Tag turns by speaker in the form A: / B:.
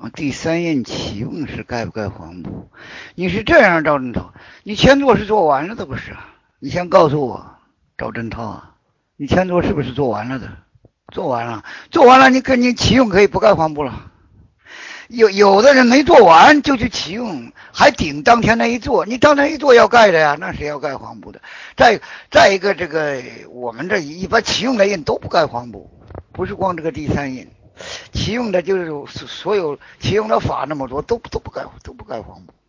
A: 第三印启用时盖不盖黄布？你是这样，赵振涛，你前座是做完了的不是？你先告诉我，赵振涛啊，你前座是不是做完了的？做完了，做完了，你启用可以不盖黄布了。有的人没做完就去启用，还顶当天那一做，你当天一做要盖的呀，那是要盖黄布的。再一个，这个我们这一般启用的印都不盖黄布，不是光这个第三印，启用的就是所有启用的法那么多都不盖黄布。